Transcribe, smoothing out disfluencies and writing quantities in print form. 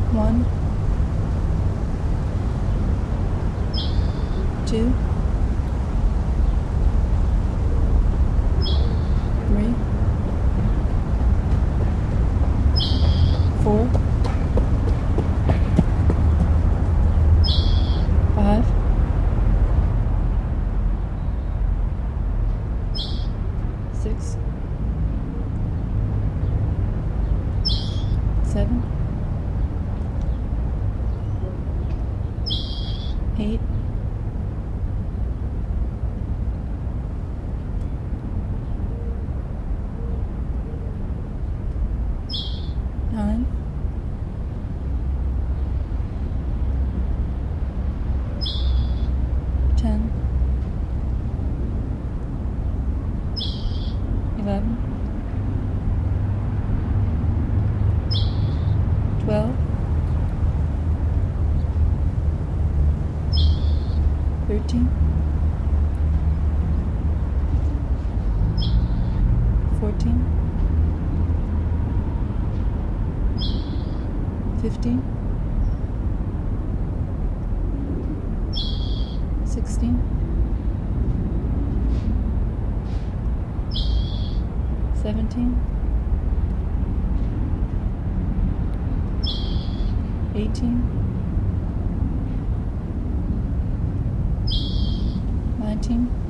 1, 2, 3, 4, 5, 6, 7, 8, 9, 10, 11, 12, 13, 14, 15, 16, 17, 18, 19,